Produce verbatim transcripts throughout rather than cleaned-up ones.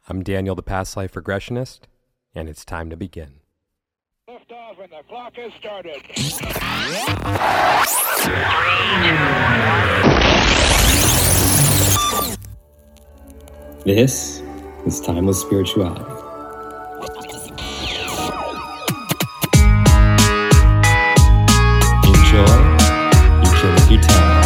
I'm Daniel, the Past Life Regressionist, and it's time to begin. Lift off and the clock has started. This is Timeless Spirituality. Enjoy Eternity Time.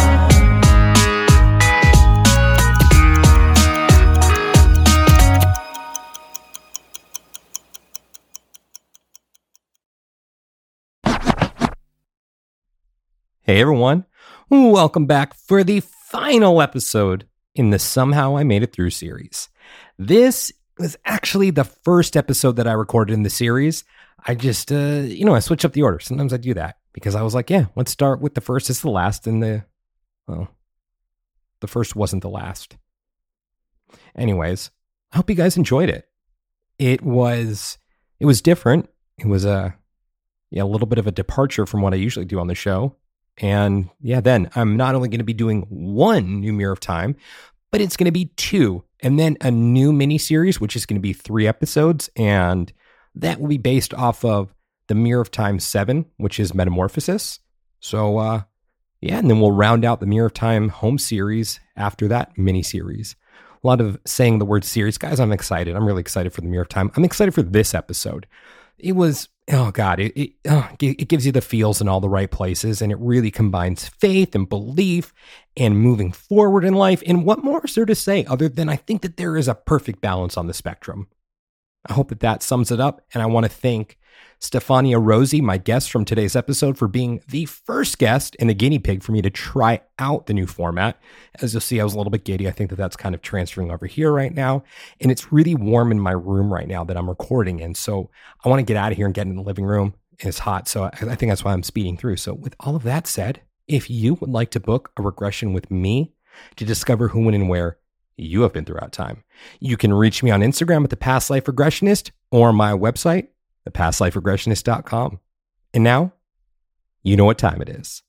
Hey everyone, welcome back for the final episode in the Somehow I Made It Through series. This was actually the first episode that I recorded in the series. I just, uh, you know, I switch up the order. Sometimes I do that because I was like, yeah, let's start with the first as the last, and the, well, the first wasn't the last. Anyways, I hope you guys enjoyed it. It was, it was different. It was a, yeah, a little bit of a departure from what I usually do on the show. And yeah, then I'm not only going to be doing one new Mirror of Time, but it's going to be two. And then a new mini-series, which is going to be three episodes. And that will be based off of the Mirror of Time seven, which is Metamorphosis. So uh, yeah, and then we'll round out the Mirror of Time home series after that mini-series. A lot of saying the word series. Guys, I'm excited. I'm really excited for the Mirror of Time. I'm excited for this episode. It was... Oh God, it it, oh, it gives you the feels in all the right places, and it really combines faith and belief and moving forward in life. And what more is there to say other than I think that there is a perfect balance on the spectrum? I hope that that sums it up, and I want to thank Stefania Rosie, my guest from today's episode, for being the first guest and the guinea pig for me to try out the new format. As you'll see, I was a little bit giddy. I think that that's kind of transferring over here right now, and it's really warm in my room right now that I'm recording in, so I want to get out of here and get in the living room, and it's hot, so I, I think that's why I'm speeding through. So with all of that said, if you would like to book a regression with me to discover who, when, and where you have been throughout time, you can reach me on Instagram at The Past Life Regressionist or my website, the past life regressionist dot com. And now, you know what time it is.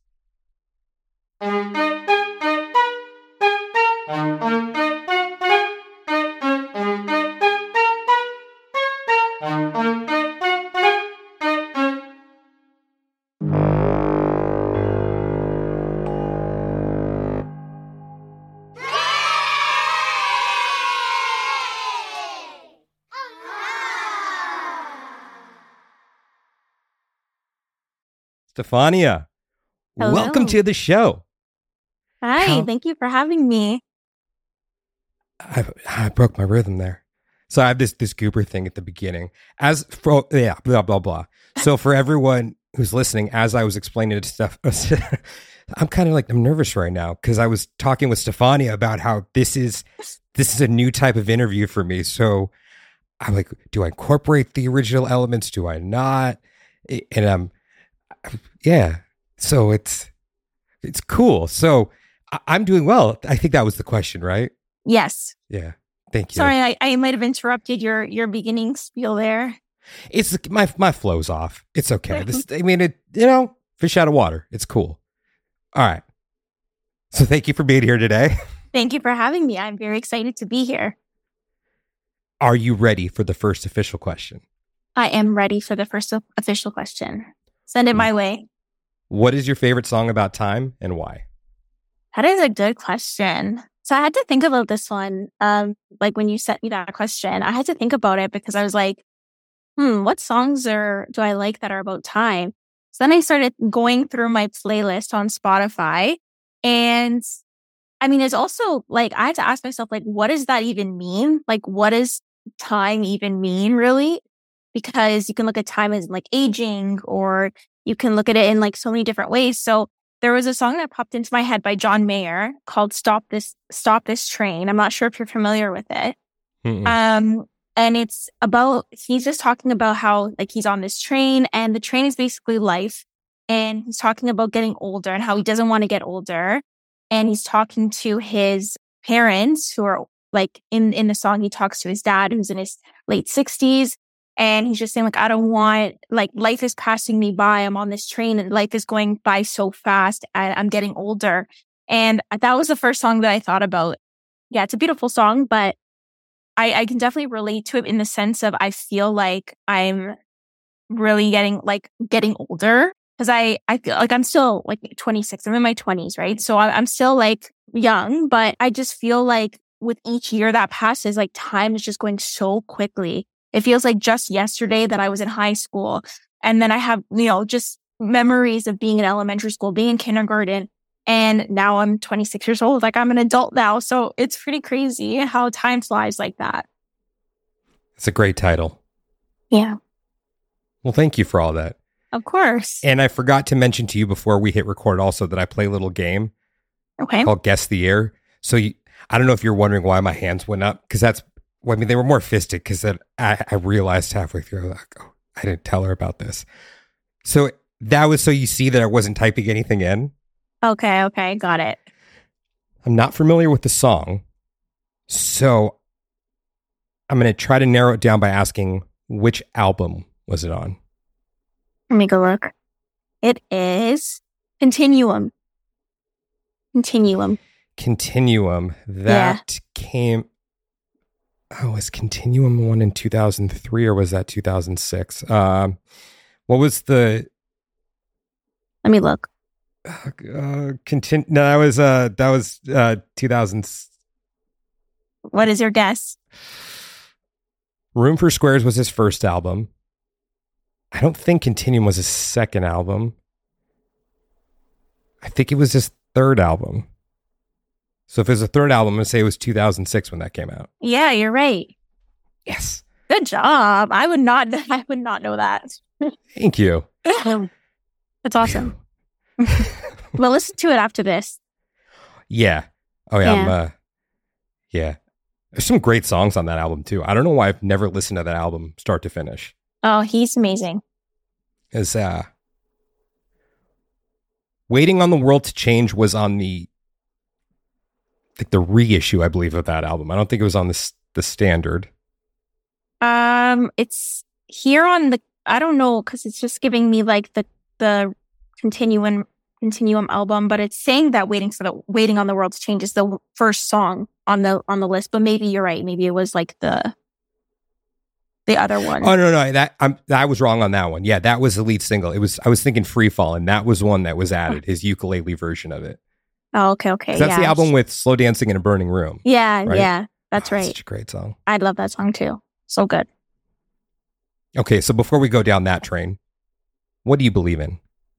Stefania, Hello. Welcome to the show. Hi, How- thank you for having me. I, I broke my rhythm there. So I have this this goober thing at the beginning. As for, yeah, blah, blah, blah. So for everyone who's listening, as I was explaining it to stuff, I'm kind of like, I'm nervous right now because I was talking with Stefania about how this is, this is a new type of interview for me. So I'm like, do I incorporate the original elements? Do I not? And I'm, yeah. So it's, it's cool. So I, I'm doing well. I think that was the question, right? Yes. Yeah. Thank you. Sorry, I, I might have interrupted your your beginning spiel there. It's my my flow's off. It's okay. This, I mean, it. You know, fish out of water. It's cool. All right. So thank you for being here today. Thank you for having me. I'm very excited to be here. Are you ready for the first official question? I am ready for the first o- official question. Send it my way. What is your favorite song about time and why? That is a good question. So I had to think about this one. Um, like when you sent me that question, I had to think about it because I was like, hmm, what songs are do I like that are about time? So then I started going through my playlist on Spotify. And I mean, it's also like, I had to ask myself, like, what does that even mean? Like, what does time even mean, really? Because you can look at time as like aging, or you can look at it in like so many different ways. So there was a song that popped into my head by John Mayer called Stop This, Stop This Train. I'm not sure if you're familiar with it. Mm-mm. Um, and it's about, he's just talking about how like he's on this train, and the train is basically life. And he's talking about getting older and how he doesn't want to get older. And he's talking to his parents who are like in, in the song, he talks to his dad who's in his late sixties. And he's just saying, like, I don't want, like, life is passing me by. I'm on this train and life is going by so fast. I, I'm getting older. And that was the first song that I thought about. Yeah, it's a beautiful song, but I, I can definitely relate to it in the sense of I feel like I'm really getting like getting older because I, I feel like I'm still like twenty-six. I'm in my twenties, right? So I, I'm still like young, but I just feel like with each year that passes, like time is just going so quickly. It feels like just yesterday that I was in high school. And then I have, you know, just memories of being in elementary school, being in kindergarten. And now I'm twenty-six years old. Like I'm an adult now. So it's pretty crazy how time flies like that. It's a great title. Yeah. Well, thank you for all that. Of course. And I forgot to mention to you before we hit record also that I play a little game Okay. called Guess the Year. So you, I don't know if you're wondering why my hands went up because that's, well, I mean, they were more fisted because I, I realized halfway through, like, oh, I didn't tell her about this. So that was so you see that I wasn't typing anything in. Okay. Okay. Got it. I'm not familiar with the song. So I'm going to try to narrow it down by asking which album was it on? Let me go look. It is Continuum. Continuum. Continuum. That yeah. came... Oh, was Continuum one in two thousand three or was that two thousand six? Um, what was the... Let me look. Uh, continu- no, that was uh, that was uh, two thousand. What is your guess? Room for Squares was his first album. I don't think Continuum was his second album. I think it was his third album. So if it was a third album, I'm going to say it was two thousand six when that came out. Yeah, you're right. Yes. Good job. I would not, I would not know that. Thank you. That's awesome. Well, listen to it after this. Yeah. Oh, yeah. Yeah. I'm, uh, yeah. There's some great songs on that album, too. I don't know why I've never listened to that album start to finish. Oh, he's amazing. Is uh, Waiting on the World to Change was on the like the reissue, I believe, of that album. I don't think it was on the the standard. Um, it's here on the. I don't know because it's just giving me like the the continuum continuum album, but it's saying that waiting for the waiting on the world to change is the first song on the on the list. But maybe you're right. Maybe it was like the the other one. Oh no, no, that I'm I was wrong on that one. Yeah, that was the lead single. It was I was thinking Free Fall, and that was one that was added. His ukulele version of it. Oh, okay, okay. That's yeah. the album with Slow Dancing in a Burning Room. Yeah, right? yeah, that's oh, right. Such a great song. I love that song too. So good. Okay, so before we go down that train, what do you believe in?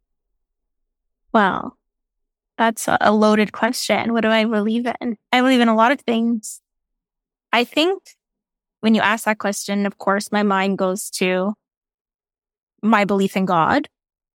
Well, that's a loaded question. What do I believe in? I believe in a lot of things. I think when you ask that question, of course, my mind goes to my belief in God.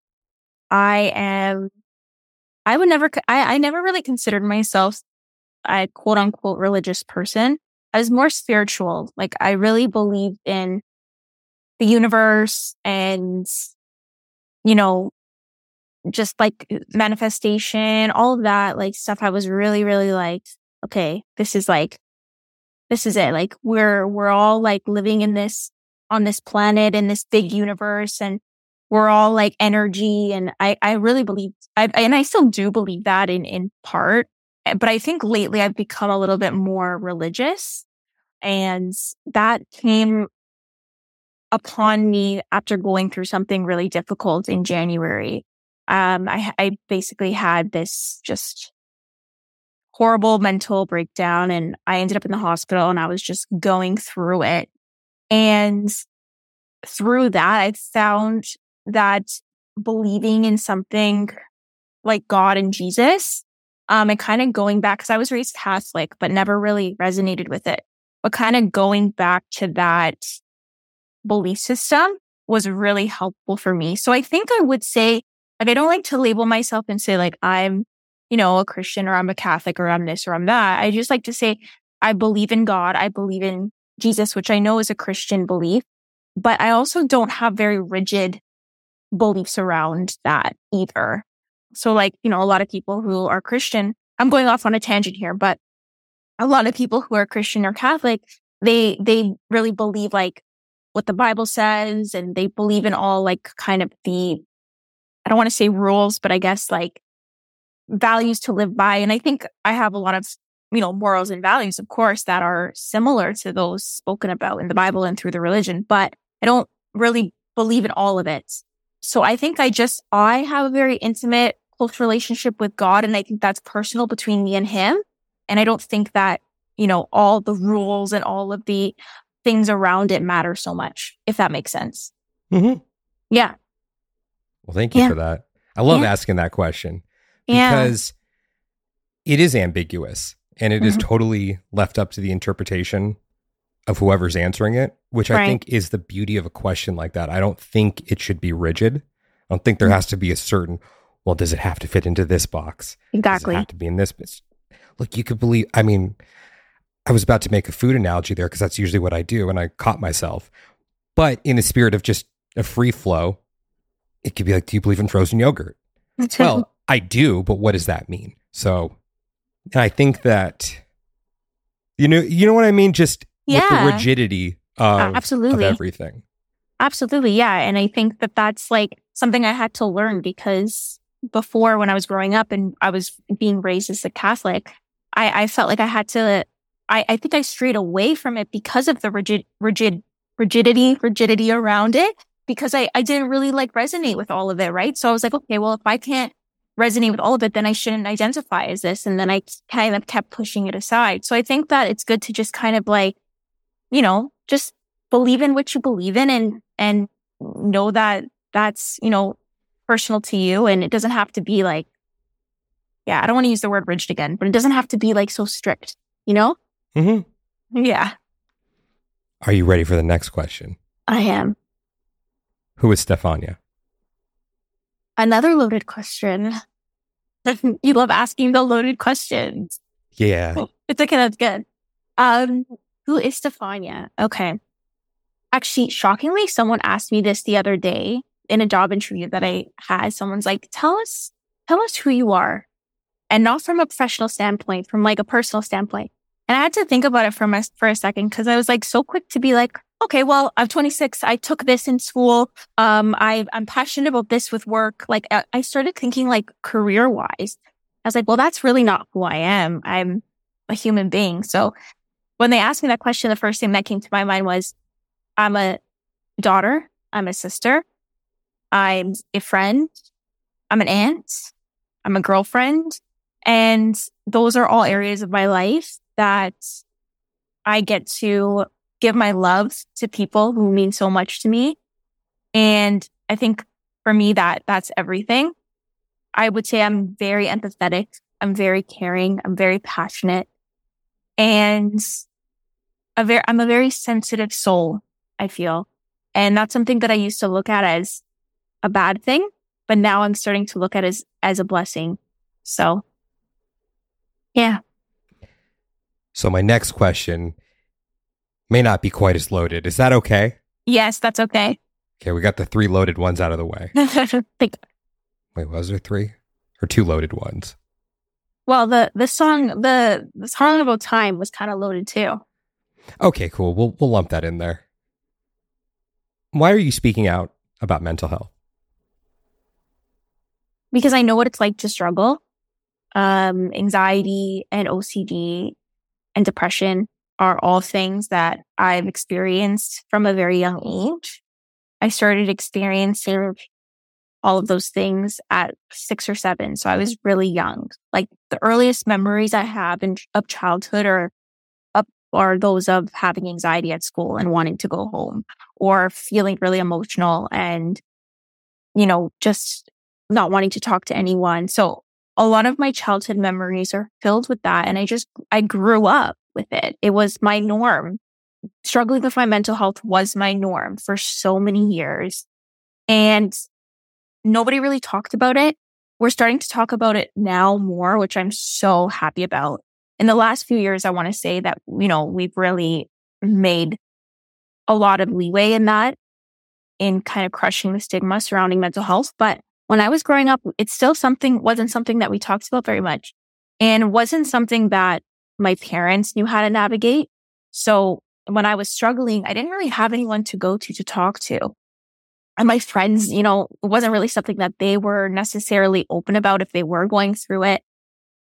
I am, I would never, I, I never really considered myself a quote unquote religious person. I was more spiritual. Like I really believed in the universe and, you know, just like manifestation, all of that like stuff. I was really, really like, okay, this is like, this is it. Like we're, we're all like living in this, on this planet in this big universe and we're all like energy. And I, I really believe, I, and I still do believe that in, in part, but I think lately I've become a little bit more religious and that came upon me after going through something really difficult in January. Um, I, I basically had this just horrible mental breakdown and I ended up in the hospital and I was just going through it. And through that, I found that believing in something like God and Jesus, um, and kind of going back, because I was raised Catholic, but never really resonated with it. But kind of going back to that belief system was really helpful for me. So I think I would say, like, I don't like to label myself and say like, I'm, you know, a Christian or I'm a Catholic or I'm this or I'm that. I just like to say, I believe in God. I believe in Jesus, which I know is a Christian belief, but I also don't have very rigid beliefs around that either. So like, you know, a lot of people who are Christian, I'm going off on a tangent here, but a lot of people who are Christian or Catholic, they, they really believe like what the Bible says and they believe in all like kind of the, I don't want to say rules, but I guess like values to live by. And I think I have a lot of you know, morals and values, of course, that are similar to those spoken about in the Bible and through the religion, but I don't really believe in all of it. So I think I just, I have a very intimate, close relationship with God, and I think that's personal between me and him. And I don't think that, you know, all the rules and all of the things around it matter so much, if that makes sense. Mm-hmm. Yeah. Well, thank you Yeah. for that. I love Yeah. asking that question Yeah. because it is ambiguous and it is Mhm. totally left up to the interpretation of whoever's answering it, which I Right. think is the beauty of a question like that. I don't think it should be rigid. I don't think there Mhm. has to be a certain, well, does it have to fit into this box? Does Exactly. it have to be in this? It's- Look, you could believe, I mean, I was about to make a food analogy there because that's usually what I do, and I caught myself. But in the spirit of just a free flow, it could be like, do you believe in frozen yogurt? Well, I do, but what does that mean? So, and I think that, you know, you know what I mean? Just with Yeah. the rigidity of, absolutely. of everything. Absolutely. Yeah. And I think that that's like something I had to learn, because before, when I was growing up and I was being raised as a Catholic, I, I felt like I had to, I, I think I strayed away from it because of the rigid, rigid, rigidity, rigidity around it, because I, I didn't really like resonate with all of it. Right. So I was like, okay, well, if I can't resonate with all of it, then I shouldn't identify as this. And then I kind of kept pushing it aside. So I think that it's good to just kind of like, you know, just believe in what you believe in, and, and know that that's, you know, personal to you. And it doesn't have to be like, yeah, I don't want to use the word rigid again, but it doesn't have to be like so strict, you know? Mm-hmm. Yeah, Are you ready for the next question? I am. Who is Stefania? Another loaded question. You love asking the loaded questions. Yeah. It's okay. That's good. Um, who is Stefania? Okay. Actually, shockingly, someone asked me this the other day in a job interview that I had. Someone's like, tell us, tell us who you are. And not from a professional standpoint, from like a personal standpoint. And I had to think about it for my, for a second, because I was like so quick to be like, okay, well, I'm twenty-six. I took this in school. Um, I, I'm passionate about this with work. Like I, I started thinking like career wise. I was like, well, that's really not who I am. I'm a human being. So when they asked me that question, the first thing that came to my mind was, I'm a daughter. I'm a sister. I'm a friend. I'm an aunt. I'm a girlfriend. And those are all areas of my life that I get to give my love to people who mean so much to me. And I think for me, that that's everything. I would say I'm very empathetic. I'm very caring. I'm very passionate. And a very, I'm a very sensitive soul, I feel. And that's something that I used to look at as a bad thing, but now I'm starting to look at it as, as a blessing. So, yeah. So my next question may not be quite as loaded. Is that okay? Yes, that's okay. Okay, we got the three loaded ones out of the way. Think, Wait, was there three? Or two loaded ones? well, the, the song, the, the song about time was kind of loaded too. Okay, cool. We'll we'll lump that in there. Why are you speaking out about mental health? Because I know what it's like to struggle. Um, anxiety and O C D and depression are all things that I've experienced from a very young age. I started experiencing all of those things at six or seven. So I was really young. Like the earliest memories I have in, of childhood are up are those of having anxiety at school and wanting to go home, or feeling really emotional and, you know, just not wanting to talk to anyone. So a lot of my childhood memories are filled with that. And I just, I grew up with it. It was my norm. Struggling with my mental health was my norm for so many years. And nobody really talked about it. We're starting to talk about it now more, which I'm so happy about. In the last few years, I want to say that, you know, we've really made a lot of leeway in that, in kind of crushing the stigma surrounding mental health. But when I was growing up, it's still something, wasn't something that we talked about very much, and wasn't something that my parents knew how to navigate. So when I was struggling, I didn't really have anyone to go to, to talk to. And my friends, you know, it wasn't really something that they were necessarily open about if they were going through it.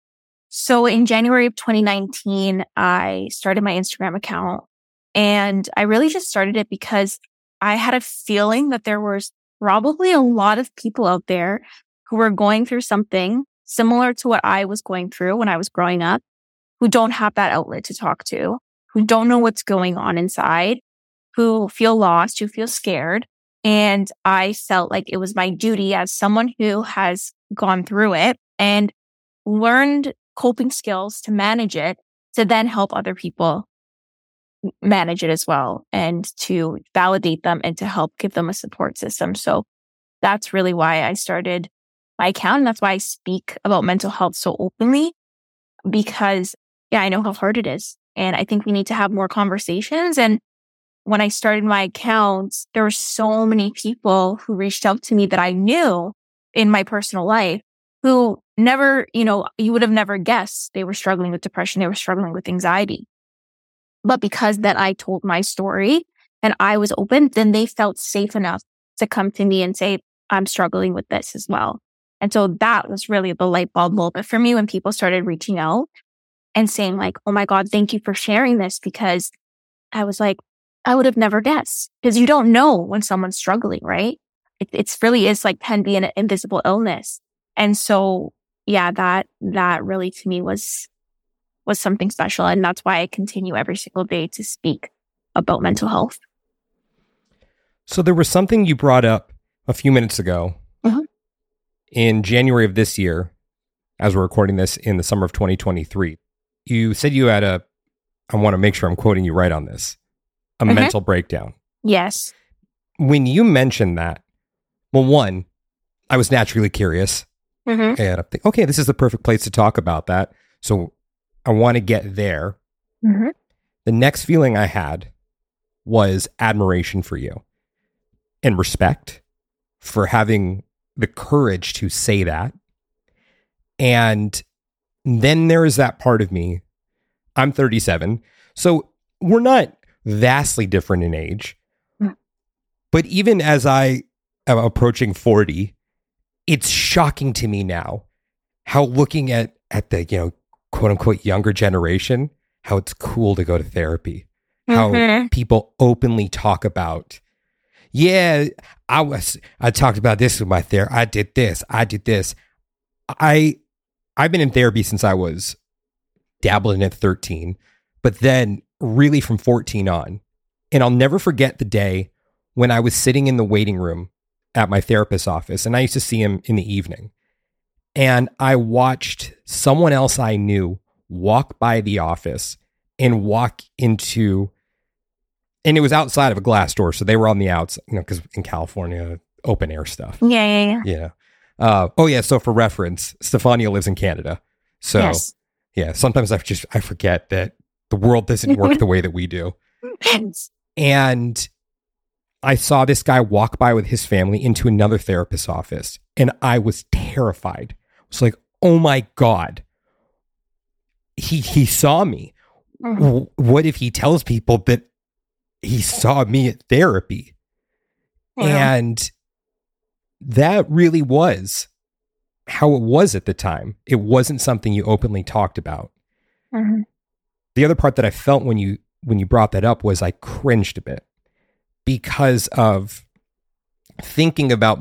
So in January of twenty nineteen, I started my Instagram account, and I really just started it because I had a feeling that there was probably a lot of people out there who were going through something similar to what I was going through when I was growing up, who don't have that outlet to talk to, who don't know what's going on inside, who feel lost, who feel scared. And I felt like it was my duty as someone who has gone through it and learned coping skills to manage it, to then help other people manage it as well, and to validate them and to help give them a support system. So that's really why I started my account. And that's why I speak about mental health so openly, because yeah, I know how hard it is. And I think we need to have more conversations. And when I started my account, there were so many people who reached out to me that I knew in my personal life who never, you know, you would have never guessed they were struggling with depression. They were struggling with anxiety. But because that I told my story and I was open, then they felt safe enough to come to me and say, I'm struggling with this as well. And so that was really the light bulb moment for me when people started reaching out and saying like, oh my God, thank you for sharing this, because I was like, I would have never guessed, because you don't know when someone's struggling, right? It it's really is like can be an invisible illness. And so, yeah, that, that really to me was, was something special. And that's why I continue every single day to speak about mental health. So there was something you brought up a few minutes ago mm-hmm. in January of this year, as we're recording this in the summer of twenty twenty-three. You said you had a, I want to make sure I'm quoting you right on this, a mm-hmm. mental breakdown. Yes. When you mentioned that, well, one, I was naturally curious. Mm-hmm. And I think, okay, this is the perfect place to talk about that. So I want to get there. Mm-hmm. The next feeling I had was admiration for you and respect for having the courage to say that. And then there is that part of me. I'm thirty-seven. So we're not vastly different in age. Mm. But even as I am approaching forty, it's shocking to me now how looking at, at the, you know, quote unquote younger generation, how it's cool to go to therapy, how mm-hmm. people openly talk about, yeah, I was, I talked about this with my therapist. I did this. I did this. I, I've been in therapy since I was dabbling at thirteen, but then really from fourteen on. And I'll never forget the day when I was sitting in the waiting room at my therapist's office, and I used to see him in the evening. And I watched someone else I knew walk by the office and walk into, and it was outside of a glass door. So they were on the outside, you know, because in California, open air stuff. Yeah, yeah, yeah. Yeah. Uh, oh, yeah. So for reference, Stefania lives in Canada. So yes. yeah, sometimes I just, I forget that the world doesn't work the way that we do. And I saw this guy walk by with his family into another therapist's office, and I was terrified. I was like, oh my God, he he saw me. Mm-hmm. W- what if he tells people that he saw me at therapy? Yeah. And that really was how it was at the time. It wasn't something you openly talked about. Mm-hmm. The other part that I felt when you when you brought that up was I cringed a bit, because of thinking about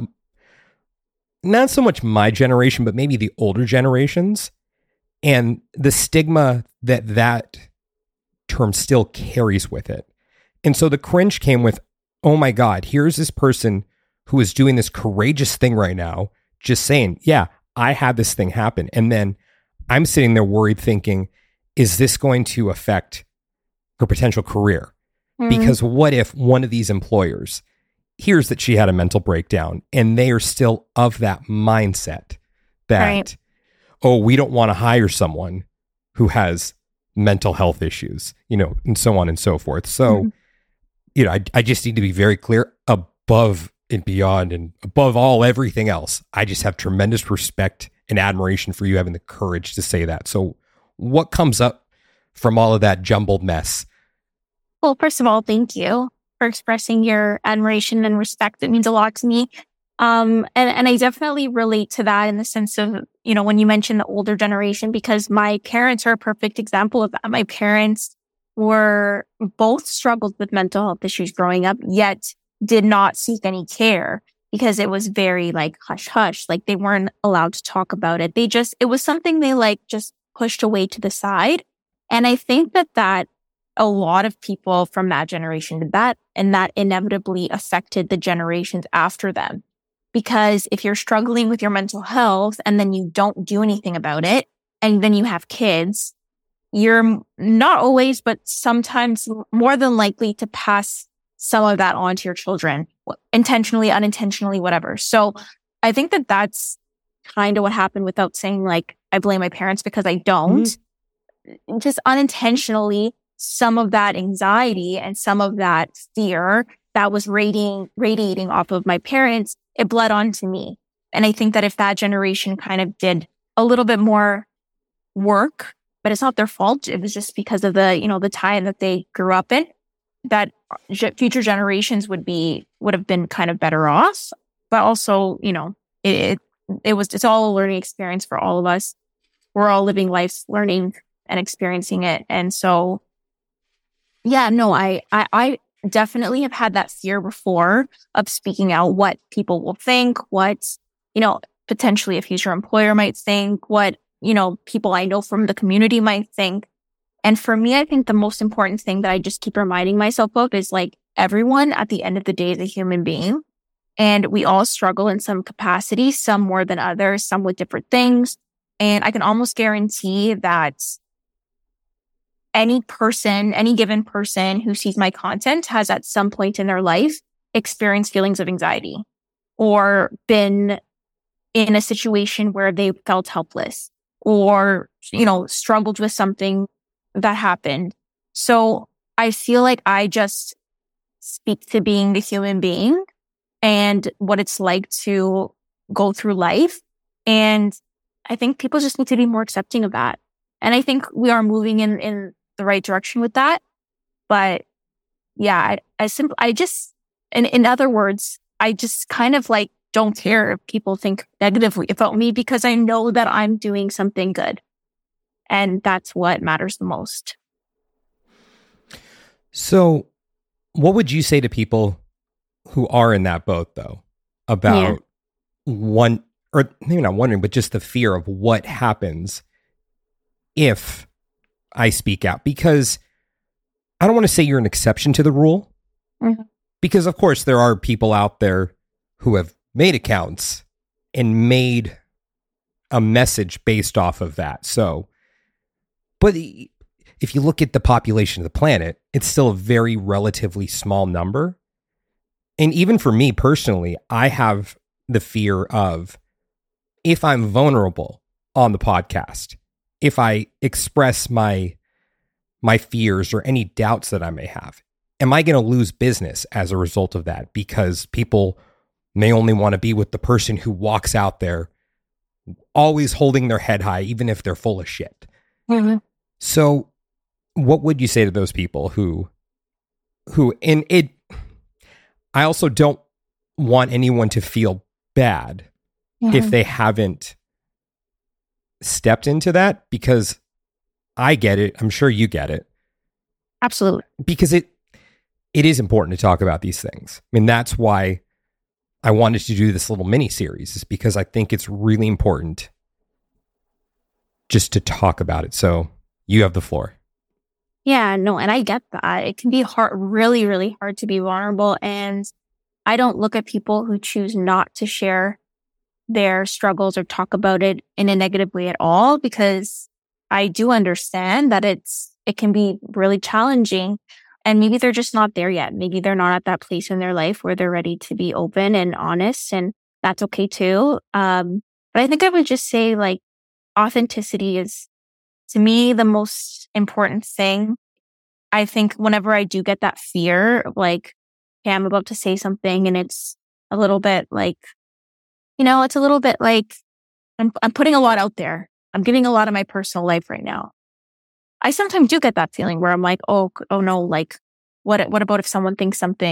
not so much my generation, but maybe the older generations and the stigma that that term still carries with it. And so the cringe came with, oh my God, here's this person who is doing this courageous thing right now, just saying, yeah, I had this thing happen. And then I'm sitting there worried thinking, is this going to affect her potential career? Mm-hmm. Because what if one of these employers hears that she had a mental breakdown and they are still of that mindset that, right. oh, we don't want to hire someone who has mental health issues, you know, and so on and so forth. So, mm-hmm. you know, I, I just need to be very clear above and beyond and above all everything else. I just have tremendous respect and admiration for you having the courage to say that. So what comes up from all of that jumbled mess? Well, first of all, thank you for expressing your admiration and respect. It means a lot to me. Um, and, and I definitely relate to that in the sense of, you know, when you mentioned the older generation, because my parents are a perfect example of that. My parents were both struggled with mental health issues growing up, yet did not seek any care because it was very like hush hush. Like they weren't allowed to talk about it. They just, it was something they like just pushed away to the side. And I think that that a lot of people from that generation did that, and that inevitably affected the generations after them. Because if you're struggling with your mental health and then you don't do anything about it, and then you have kids, you're not always, but sometimes more than likely to pass some of that on to your children, intentionally, unintentionally, whatever. So I think that that's kind of what happened, without saying like, I blame my parents, because I don't. Mm-hmm. Just unintentionally, some of that anxiety and some of that fear that was radiating, radiating off of my parents, it bled onto me. And I think that if that generation kind of did a little bit more work, but it's not their fault, it was just because of the, you know, the time that they grew up in, that future generations would be, would have been kind of better off. But also, you know, it, it, it was, it's all a learning experience for all of us. We're all living life, learning and experiencing it. And so, yeah, no, I, I, I definitely have had that fear before of speaking out, what people will think, what, you know, potentially a future employer might think, what, you know, people I know from the community might think. And for me, I think the most important thing that I just keep reminding myself of is like, everyone at the end of the day is a human being, and we all struggle in some capacity, some more than others, some with different things. And I can almost guarantee that any person, any given person who sees my content has at some point in their life experienced feelings of anxiety or been in a situation where they felt helpless or, you know, struggled with something that happened. So I feel like I just speak to being the human being and what it's like to go through life. And I think people just need to be more accepting of that. And I think we are moving in, in the right direction with that. But yeah, I, I simply, I just, in, in other words, I just kind of like don't care if people think negatively about me, because I know that I'm doing something good. And that's what matters the most. So what would you say to people who are in that boat, though, about yeah. one, or maybe not wondering, but just the fear of what happens if I speak out? Because I don't want to say you're an exception to the rule, mm-hmm. because of course there are people out there who have made accounts and made a message based off of that. So, but if you look at the population of the planet, it's still a very relatively small number. And even for me personally, I have the fear of, if I'm vulnerable on the podcast, if I express my my fears or any doubts that I may have, am I going to lose business as a result of that? Because people may only want to be with the person who walks out there always holding their head high, even if they're full of shit. Mm-hmm. So what would you say to those people who, who, and it, I also don't want anyone to feel bad mm-hmm. if they haven't stepped into that, because I get it. I'm sure you get it. Absolutely. Because it, it is important to talk about these things. I mean, that's why I wanted to do this little mini series, is because I think it's really important just to talk about it. So you have the floor. Yeah, no, and I get that. It can be hard, really, really hard to be vulnerable. And I don't look at people who choose not to share their struggles or talk about it in a negative way at all, because I do understand that it's, it can be really challenging, and maybe they're just not there yet. Maybe they're not at that place in their life where they're ready to be open and honest, and that's okay too. Um, but I think I would just say, like, authenticity is, to me, the most important thing. I think whenever I do get that fear, like, okay, I'm about to say something and it's a little bit like, you know, it's a little bit like I'm, I'm putting a lot out there. I'm giving a lot of my personal life right now. I sometimes do get that feeling where I'm like, oh, oh no, like, what, what about if someone thinks something?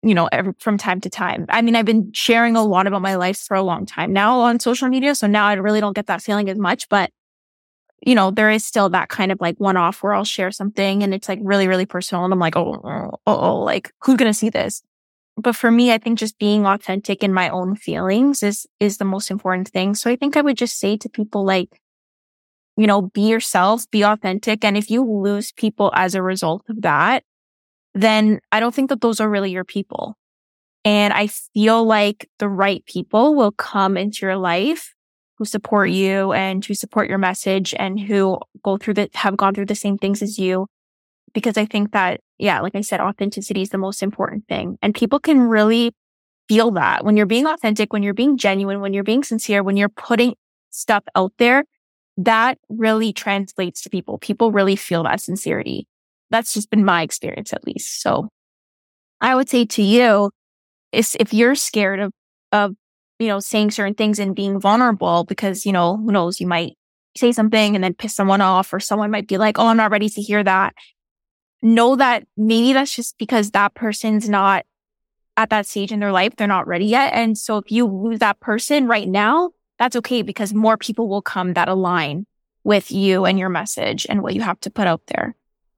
you know, every, from time to time. I mean, I've been sharing a lot about my life for a long time now on social media. So now I really don't get that feeling as much, but you know, there is still that kind of like one off where I'll share something and it's like really, really personal. And I'm like, oh, oh, oh, like who's going to see this? But for me, I think just being authentic in my own feelings is, is the most important thing. So I think I would just say to people like, you know, be yourself, be authentic. And if you lose people as a result of that, then I don't think that those are really your people. And I feel like the right people will come into your life who support you and who support your message and who go through the, have gone through the same things as you. Because I think that, yeah, like I said, authenticity is the most important thing. And people can really feel that when you're being authentic, when you're being genuine, when you're being sincere, when you're putting stuff out there, that really translates to people. People really feel that sincerity. That's just been my experience, at least. So I would say to you, is if you're scared of, of, you know, saying certain things and being vulnerable because, you know, who knows, you might say something and then piss someone off, or someone might be like, oh, I'm not ready to hear that. Know that maybe that's just because that person's not at that stage in their life. They're not ready yet. And so if you lose that person right now, that's okay, because more people will come that align with you and your message and what you have to put out there.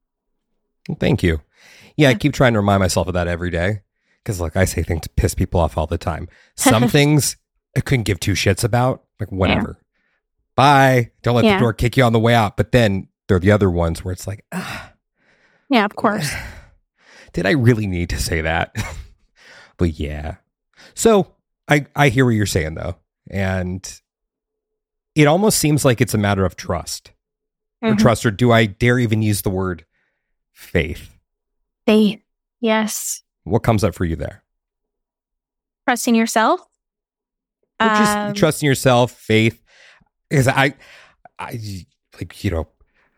Thank you. Yeah, I keep trying to remind myself of that every day. Because, like, I say things to piss people off all the time. Some things I couldn't give two shits about. Like, whatever. Yeah. Bye. Don't let yeah. the door kick you on the way out. But then there are the other ones where it's like, ah. Yeah, of course. Did I really need to say that? But yeah. So I, I hear what you're saying, though. And it almost seems like it's a matter of trust. Mm-hmm. Or trust, or do I dare even use the word faith? Faith. Yes. What comes up for you there? Trusting yourself. Or just um, trusting yourself, faith. Because I, I, like, you know,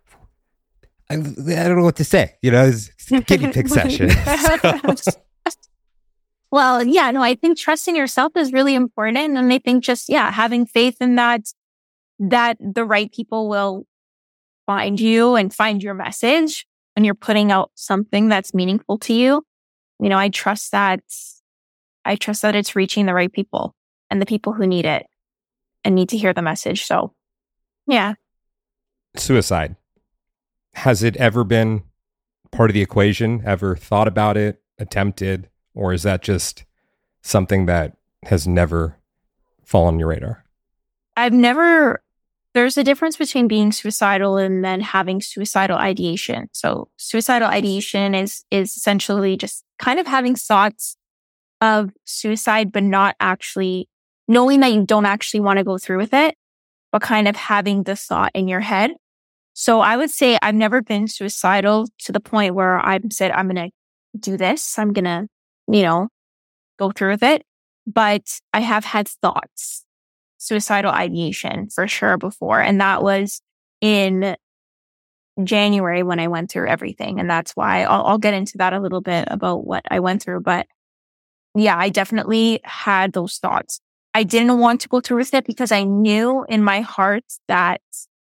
I, I don't know what to say. You know, it's guinea pig session. So. Well, yeah, no, I think trusting yourself is really important. And I think just, yeah, having faith in that, that the right people will find you and find your message when you're putting out something that's meaningful to you. You know, I trust that, I trust that it's reaching the right people and the people who need it and need to hear the message. So, yeah. Suicide. Has it ever been part of the equation? Ever thought about it, attempted, or is that just something that has never fallen on your radar? I've never, there's a difference between being suicidal and then having suicidal ideation. So suicidal ideation is, is essentially just kind of having thoughts of suicide, but not actually knowing that you don't actually want to go through with it, but kind of having the thought in your head. So I would say I've never been suicidal to the point where I've said, I'm going to do this. I'm going to, you know, go through with it. But I have had thoughts, suicidal ideation for sure before. And that was in January when I went through everything. And that's why I'll, I'll get into that a little bit about what I went through. But yeah, I definitely had those thoughts. I didn't want to go through with it because I knew in my heart that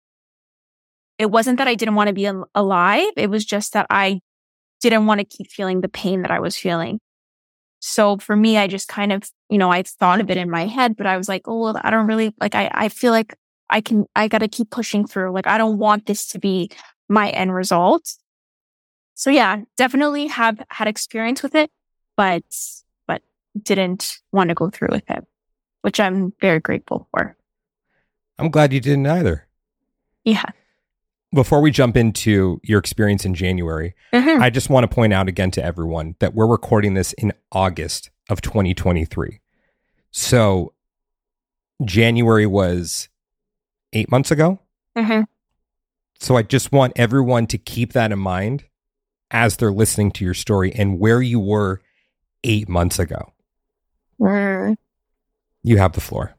it wasn't that I didn't want to be al- alive. It was just that I didn't want to keep feeling the pain that I was feeling. So for me, I just kind of, you know, I thought of it in my head, but I was like, oh, well, I don't really, like, I, I feel like I can, I got to keep pushing through. Like, I don't want this to be my end result. So yeah, definitely have had experience with it, but, but didn't want to go through with it, which I'm very grateful for. I'm glad you didn't either. Yeah. Before we jump into your experience in January, mm-hmm. I just want to point out again to everyone that we're recording this in August of twenty twenty-three. So January was eight months ago. Mm-hmm. So I just want everyone to keep that in mind as they're listening to your story and where you were eight months ago. Mm. You have the floor.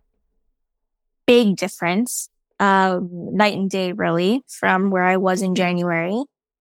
Big difference. Uh, night and day, really, from where I was in January.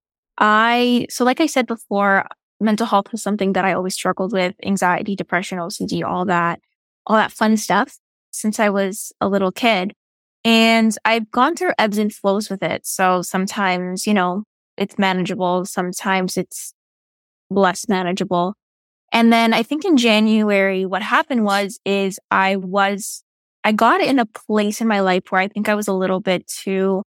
I, so like I said before, mental health was something that I always struggled with, anxiety, depression, O C D, all that, all that fun stuff since I was a little kid. And I've gone through ebbs and flows with it. So sometimes, you know, it's manageable. Sometimes it's less manageable. And then I think in January, what happened was, is I was, I got in a place in my life where I think I was a little bit too,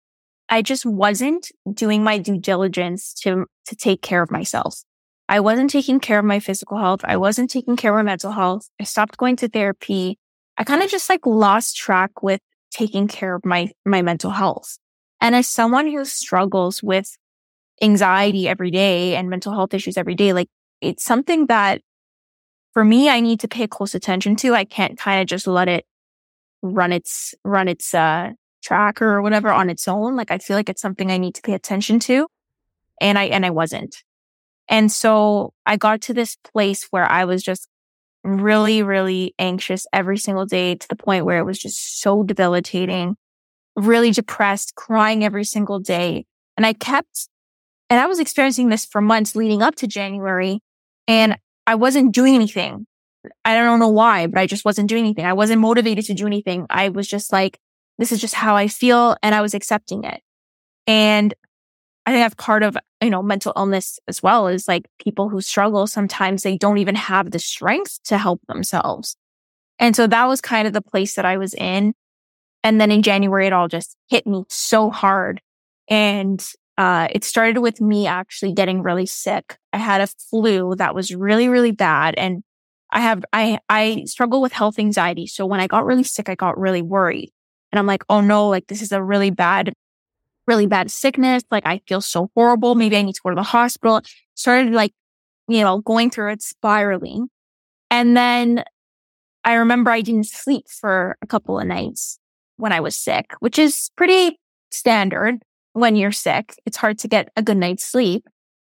I just wasn't doing my due diligence to, to take care of myself. I wasn't taking care of my physical health. I wasn't taking care of my mental health. I stopped going to therapy. I kind of just like lost track with taking care of my, my mental health. And as someone who struggles with anxiety every day and mental health issues every day, like it's something that for me, I need to pay close attention to. I can't kind of just let it run its, run its, uh, track or whatever on its own. Like I feel like it's something I need to pay attention to. And I, and I wasn't. And so I got to this place where I was just really, really anxious every single day to the point where it was just so debilitating, really depressed, crying every single day. And I kept, and I was experiencing this for months leading up to January, and I wasn't doing anything. I don't know why, but I just wasn't doing anything. I wasn't motivated to do anything. I was just like, this is just how I feel. And I was accepting it. And I think that's part of, you know, mental illness as well, is like people who struggle, sometimes they don't even have the strength to help themselves. And so that was kind of the place that I was in. And then in January, it all just hit me so hard. And uh, it started with me actually getting really sick. I had a flu that was really, really bad. And I have, I, I struggle with health anxiety. So when I got really sick, I got really worried. And I'm like, oh no, like this is a really bad, really bad sickness. Like I feel so horrible. Maybe I need to go to the hospital. Started like, you know, going through it, spiraling. And then I remember I didn't sleep for a couple of nights when I was sick, which is pretty standard when you're sick. It's hard to get a good night's sleep.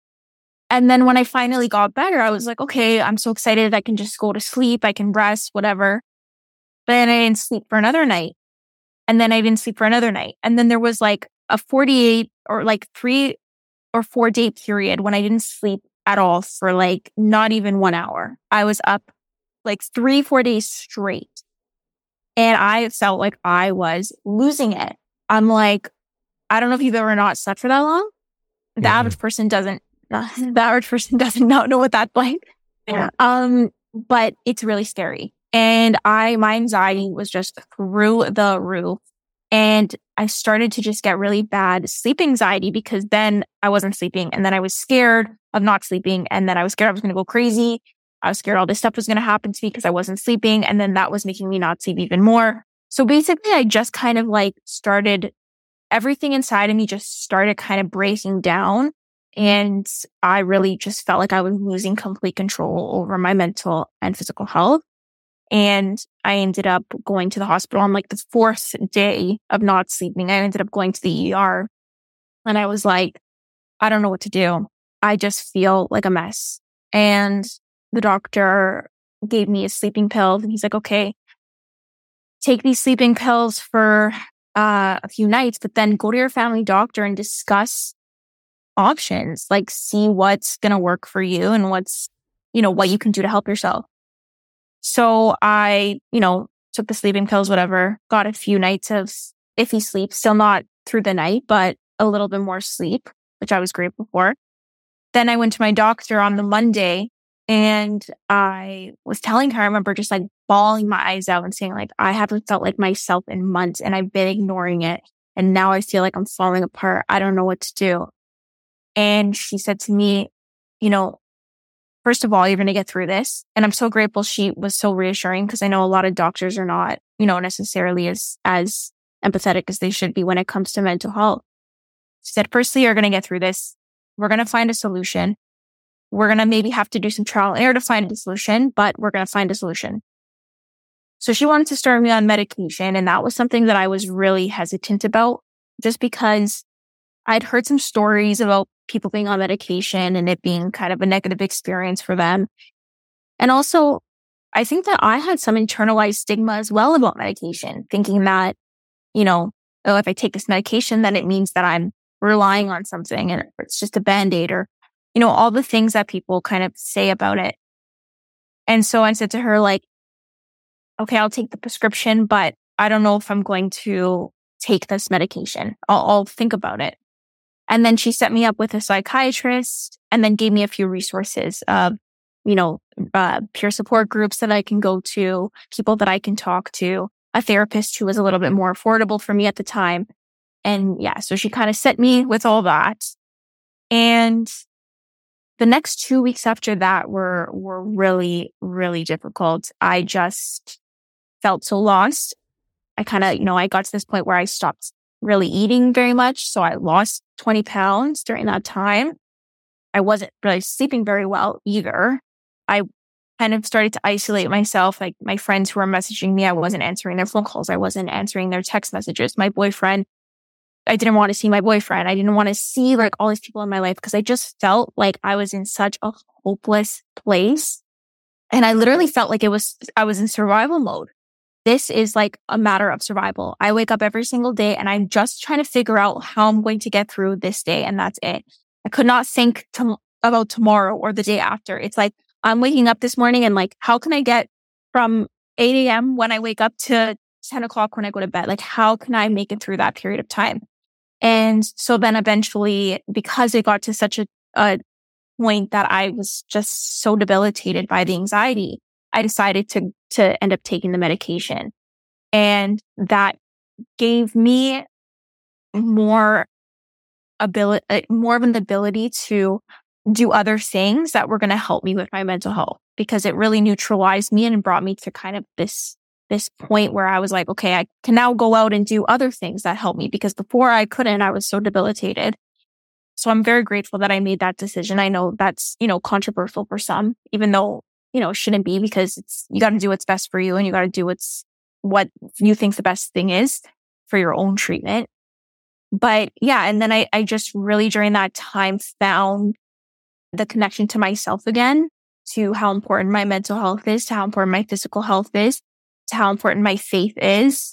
And then when I finally got better, I was like, okay, I'm so excited. I can just go to sleep. I can rest, whatever. But then I didn't sleep for another night. And then I didn't sleep for another night. And then there was like a forty-eight or like three or four day period when I didn't sleep at all for like not even one hour. I was up like three, four days straight. And I felt like I was losing it. I'm like, I don't know if you've ever not slept for that long. The yeah. average person doesn't, uh, the average person doesn't not know what that's like. Yeah. Um, but it's really scary. And I, my anxiety was just through the roof. And I started to just get really bad sleep anxiety because then I wasn't sleeping. And then I was scared of not sleeping. And then I was scared I was going to go crazy. I was scared all this stuff was going to happen to me because I wasn't sleeping. And then that was making me not sleep even more. So basically, I just kind of like started, everything inside of me just started kind of breaking down. And I really just felt like I was losing complete control over my mental and physical health. And I ended up going to the hospital on like the fourth day of not sleeping. I ended up going to the E R and I was like, I don't know what to do. I just feel like a mess. And the doctor gave me a sleeping pill and he's like, okay, take these sleeping pills for uh, a few nights, but then go to your family doctor and discuss options, like see what's going to work for you and what's, you know, what you can do to help yourself. So I, you know, took the sleeping pills, whatever, got a few nights of iffy sleep, still not through the night, but a little bit more sleep, which I was grateful for. Then I went to my doctor on the Monday and I was telling her, I remember just like bawling my eyes out and saying like, I haven't felt like myself in months and I've been ignoring it. And now I feel like I'm falling apart. I don't know what to do. And she said to me, you know, first of all, you're going to get through this. And I'm so grateful she was so reassuring because I know a lot of doctors are not, you know, necessarily as, as empathetic as they should be when it comes to mental health. She said, firstly, you're going to get through this. We're going to find a solution. We're going to maybe have to do some trial and error to find a solution, but we're going to find a solution. So she wanted to start me on medication. And that was something that I was really hesitant about just because I'd heard some stories about people being on medication and it being kind of a negative experience for them. And also, I think that I had some internalized stigma as well about medication, thinking that, you know, oh, if I take this medication, then it means that I'm relying on something and it's just a Band-Aid or, you know, all the things that people kind of say about it. And so I said to her, like, okay, I'll take the prescription, but I don't know if I'm going to take this medication. I'll, I'll think about it. And then she set me up with a psychiatrist and then gave me a few resources of you know, uh, peer support groups that I can go to, people that I can talk to, a therapist who was a little bit more affordable for me at the time. And yeah, so she kind of set me with all that. And the next two weeks after that were, were really, really difficult. I just felt so lost. I kind of, you know, I got to this point where I stopped really eating very much. So I lost twenty pounds during that time. I wasn't really sleeping very well either. I kind of started to isolate myself. Like my friends who were messaging me, I wasn't answering their phone calls. I wasn't answering their text messages. My boyfriend, I didn't want to see my boyfriend. I didn't want to see like all these people in my life because I just felt like I was in such a hopeless place. And I literally felt like it was, I was in survival mode. This is like a matter of survival. I wake up every single day and I'm just trying to figure out how I'm going to get through this day. And that's it. I could not think to, about tomorrow or the day after. It's like, I'm waking up this morning and like, how can I get from eight a.m. when I wake up to ten o'clock when I go to bed? Like, how can I make it through that period of time? And so then eventually, because it got to such a, a point that I was just so debilitated by the anxiety, I decided to, to end up taking the medication. And that gave me more ability, more of an ability to do other things that were going to help me with my mental health, because it really neutralized me and brought me to kind of this this point where I was like, okay, I can now go out and do other things that help me, because before I couldn't, I was so debilitated. So I'm very grateful that I made that decision. I know that's, you know, controversial for some, even though, you know, it shouldn't be, because it's, you got to do what's best for you and you got to do what's, what you think the best thing is for your own treatment. But yeah, and then I, I just really during that time found the connection to myself again, to how important my mental health is, to how important my physical health is, to how important my faith is.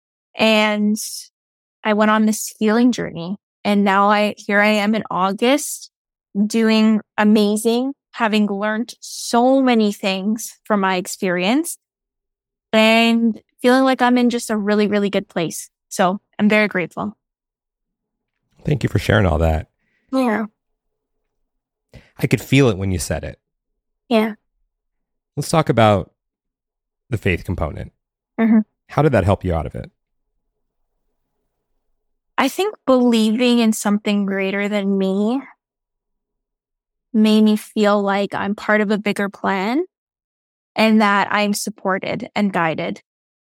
And I went on this healing journey. And now I, here I am in August doing amazing, having learned so many things from my experience and feeling like I'm in just a really, really good place. So I'm very grateful. Thank you for sharing all that. Yeah. I could feel it when you said it. Yeah. Let's talk about the faith component. Mm-hmm. How did that help you out of it? I think believing in something greater than me made me feel like I'm part of a bigger plan and that I'm supported and guided.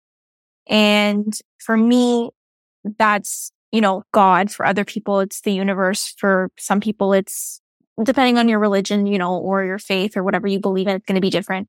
And for me, that's, you know, God. For other people, it's the universe. For some people, it's, depending on your religion, you know, or your faith or whatever you believe in, it's going to be different.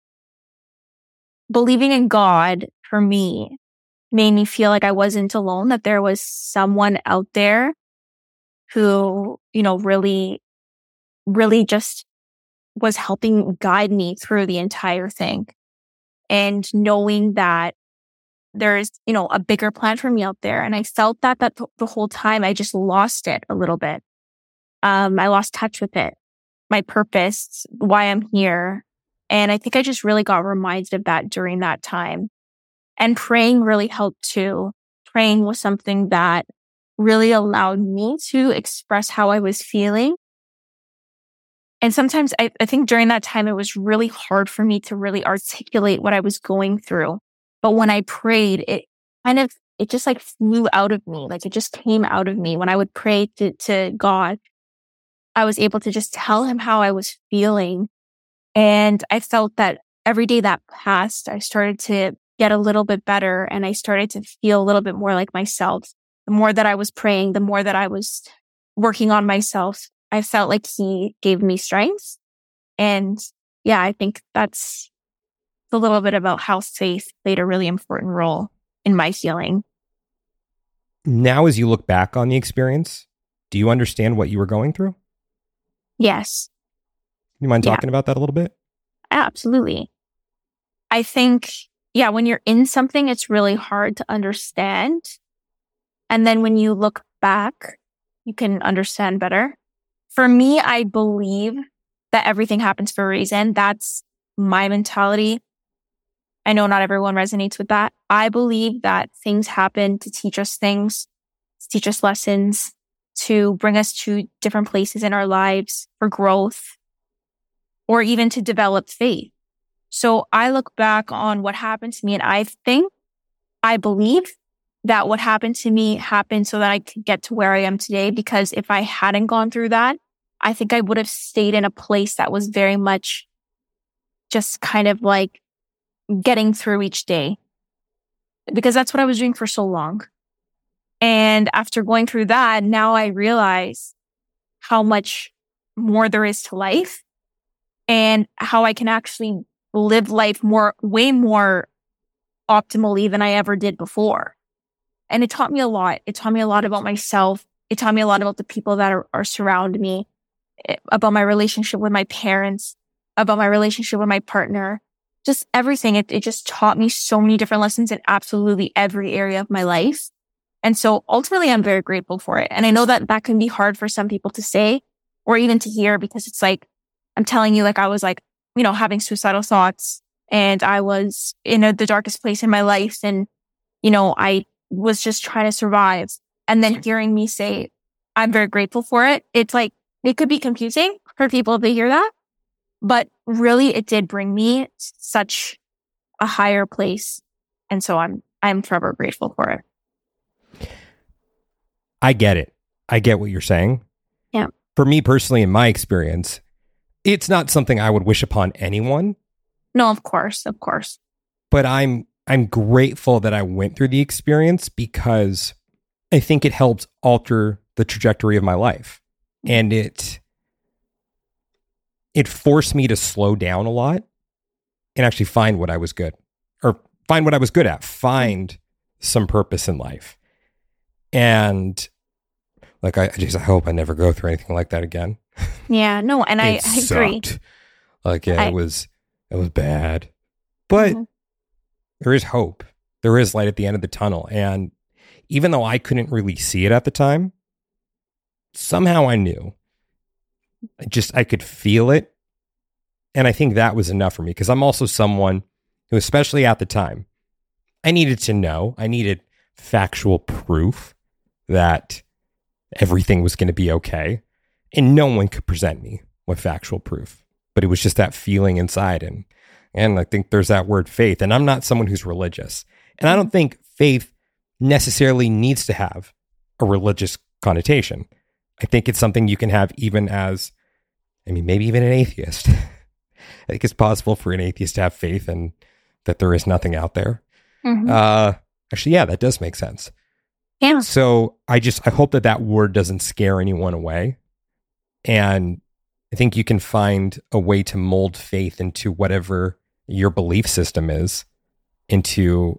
Believing in God for me made me feel like I wasn't alone, that there was someone out there who, you know, really, really just was helping guide me through the entire thing. And knowing that there's, you know, a bigger plan for me out there. And I felt that that the whole time. I just lost it a little bit. Um, I lost touch with it, my purpose, why I'm here. And I think I just really got reminded of that during that time. And praying really helped too. Praying was something that really allowed me to express how I was feeling. And sometimes I, I think during that time, it was really hard for me to really articulate what I was going through. But when I prayed, it kind of, it just like flew out of me. Like it just came out of me. When I would pray to, to God, I was able to just tell him how I was feeling. And I felt that every day that passed, I started to get a little bit better and I started to feel a little bit more like myself. The more that I was praying, the more that I was working on myself, I felt like he gave me strength. And yeah, I think that's a little bit about how faith played a really important role in my healing. Now, as you look back on the experience, do you understand what you were going through? Yes. You mind talking yeah. about that a little bit? Absolutely. I think, yeah, when you're in something, it's really hard to understand. And then when you look back, you can understand better. For me, I believe that everything happens for a reason. That's my mentality. I know not everyone resonates with that. I believe that things happen to teach us things, to teach us lessons, to bring us to different places in our lives for growth. or even to develop faith. So I look back on what happened to me and I think, I believe that what happened to me happened so that I could get to where I am today. Because if I hadn't gone through that, I think I would have stayed in a place that was very much just kind of like getting through each day. Because that's what I was doing for so long. And after going through that, now I realize how much more there is to life and how I can actually live life more, way more optimally than I ever did before. And it taught me a lot. It taught me a lot about myself. It taught me a lot about the people that are, are surround me, about my relationship with my parents, about my relationship with my partner, just everything. It, it just taught me so many different lessons in absolutely every area of my life. And so ultimately, I'm very grateful for it. And I know that that can be hard for some people to say or even to hear, because it's like, I'm telling you, like I was like, you know, having suicidal thoughts and I was in a, the darkest place in my life. And, you know, I was just trying to survive. And then hearing me say, I'm very grateful for it. It's like, it could be confusing for people to hear that, but really it did bring me such a higher place. And so I'm, I'm forever grateful for it. I get it. I get what you're saying. Yeah. For me personally, in my experience, it's not something I would wish upon anyone. No, of course, of course. But I'm I'm grateful that I went through the experience because I think it helps alter the trajectory of my life. And it it forced me to slow down a lot and actually find what I was good or find what I was good at, find some purpose in life. And like, I, I just I hope I never go through anything like that again. Yeah, no, and I, I agree. Like, yeah, I, it was, it was bad, but mm-hmm. there is hope. There is light at the end of the tunnel. And even though I couldn't really see it at the time, somehow I knew. I just, I could feel it. And I think that was enough for me, because I'm also someone who, especially at the time, I needed to know, I needed factual proof that everything was going to be okay. And no one could present me with factual proof, but it was just that feeling inside. And, and I think there's that word faith. And I'm not someone who's religious. And I don't think faith necessarily needs to have a religious connotation. I think it's something you can have even as, I mean, maybe even an atheist. I think it's possible for an atheist to have faith and that there is nothing out there. Mm-hmm. Uh, actually, yeah, that does make sense. Yeah. So I just, I hope that that word doesn't scare anyone away. And I think you can find a way to mold faith into whatever your belief system is, into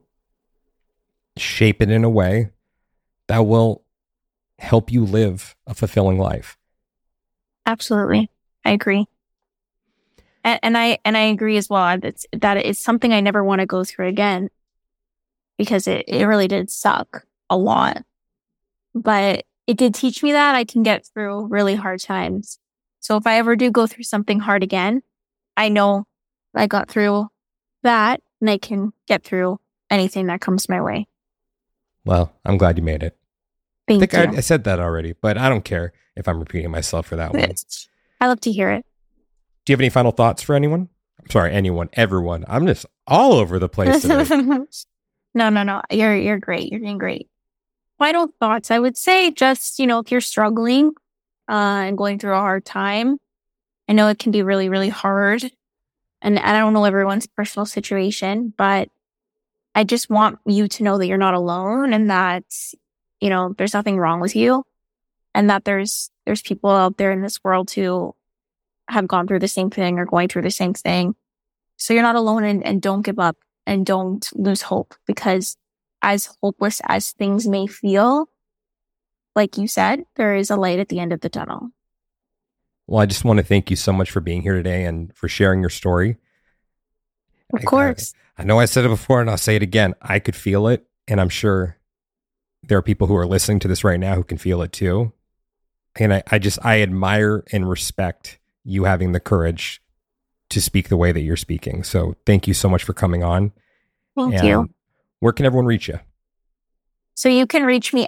shape it in a way that will help you live a fulfilling life. Absolutely. I agree. And, and I, and I agree as well. That's, that is something I never want to go through again, because it, it really did suck a lot, but it did teach me that I can get through really hard times. So if I ever do go through something hard again, I know I got through that and I can get through anything that comes my way. Well, I'm glad you made it. Thank I think you. I, I said that already, but I don't care if I'm repeating myself for that one. I love to hear it. Do you have any final thoughts for anyone? I'm sorry, anyone, everyone. I'm just all over the place today. No, no, no. You're, you're great. You're doing great. Final thoughts. I would say just, you know, if you're struggling uh, and going through a hard time, I know it can be really, really hard. And I don't know everyone's personal situation, but I just want you to know that you're not alone and that, you know, there's nothing wrong with you, and that there's, there's people out there in this world who have gone through the same thing or going through the same thing. So you're not alone, and, and don't give up and don't lose hope, because as hopeless as things may feel, like you said, there is a light at the end of the tunnel. Well, I just want to thank you so much for being here today and for sharing your story. Of course. I, I know I said it before and I'll say it again. I could feel it. And I'm sure there are people who are listening to this right now who can feel it too. And I, I just, I admire and respect you having the courage to speak the way that you're speaking. So thank you so much for coming on. Thank and you. Where can everyone reach you? So you can reach me at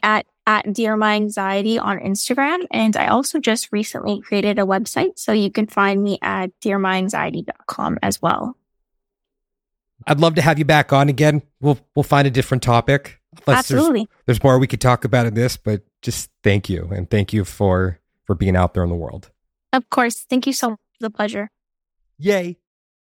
at Dear My Anxiety on Instagram. And I also just recently created a website, so you can find me at dear my anxiety dot com as well. I'd love to have you back on again. We'll we'll find a different topic. Unless Absolutely. There's, there's more we could talk about in this, but just thank you. And thank you for, for being out there in the world. Of course. Thank you so much. It's a pleasure. Yay.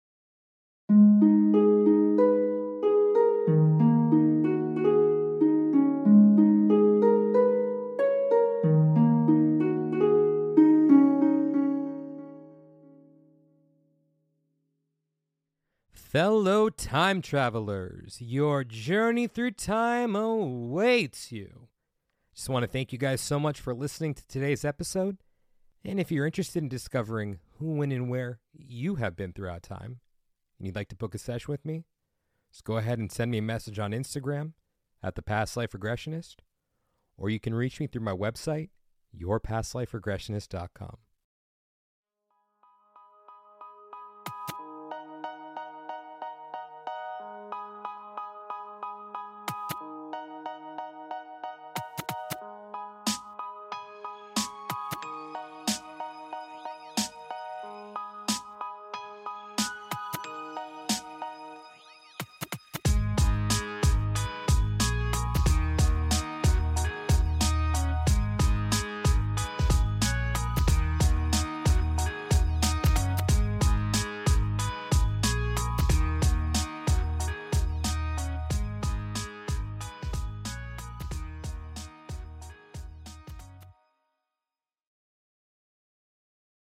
Fellow time travelers, your journey through time awaits you. Just want to thank you guys so much for listening to today's episode. And if you're interested in discovering who, when, and where you have been throughout time, and you'd like to book a session with me, just go ahead and send me a message on Instagram at The Past Life Regressionist, or you can reach me through my website, your past life regressionist dot com.